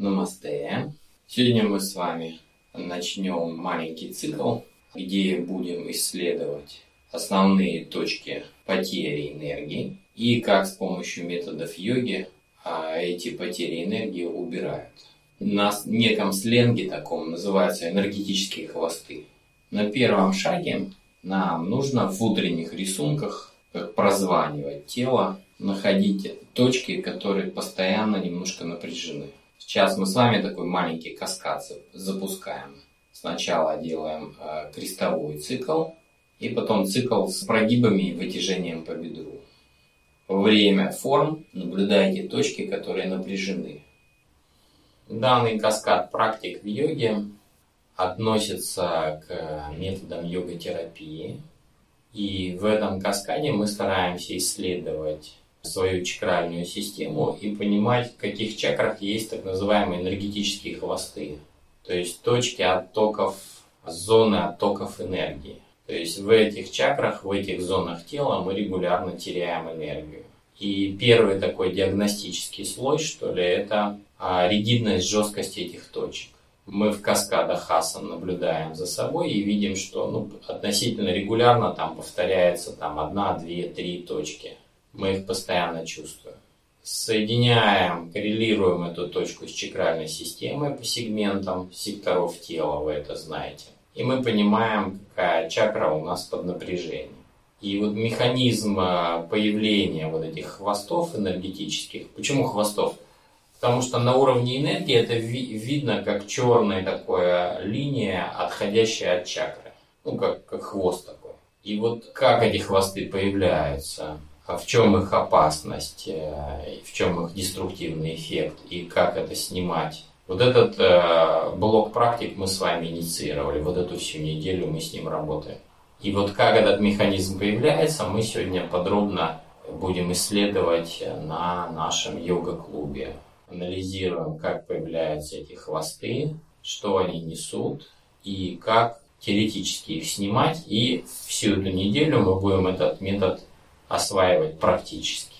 Намасте. Сегодня мы с вами начнем маленький цикл, где будем исследовать основные точки потери энергии и как с помощью методов йоги эти потери энергии убирают. На неком сленге таком называются энергетические хвосты. На первом шаге нам нужно в утренних рисунках, как прозванивать тело, находить точки, которые постоянно немножко напряжены. Сейчас мы с вами такой маленький каскад запускаем. Сначала делаем крестовой цикл, и потом цикл с прогибами и вытяжением по бедру. Во время форм наблюдайте точки, которые напряжены. Данный каскад практик в йоге относится к методам йога-терапии. И в этом каскаде мы стараемся исследовать свою чакральную систему и понимать, в каких чакрах есть так называемые энергетические хвосты. То есть точки оттоков, зоны оттоков энергии. То есть в этих чакрах, в этих зонах тела мы регулярно теряем энергию. И первый такой диагностический слой, что ли, это ригидность, жесткость этих точек. Мы в каскадах асан наблюдаем за собой и видим, что относительно регулярно там повторяется 1, 2, 3 точки. Мы их постоянно чувствуем. Соединяем, коррелируем эту точку с чакральной системой по сегментам секторов тела, вы это знаете. И мы понимаем, какая чакра у нас под напряжением. И вот механизм появления вот этих хвостов энергетических. Почему хвостов? Потому что на уровне энергии это видно как черная такая линия, отходящая от чакры. Как хвост такой. И вот как эти хвосты появляются, в чем их опасность, в чем их деструктивный эффект и как это снимать. Вот этот блок практик мы с вами инициировали, вот эту всю неделю мы с ним работаем. И вот как этот механизм появляется, мы сегодня подробно будем исследовать на нашем йога-клубе. Анализируем, как появляются эти хвосты, что они несут и как теоретически их снимать. И всю эту неделю мы будем этот метод осваивать практически.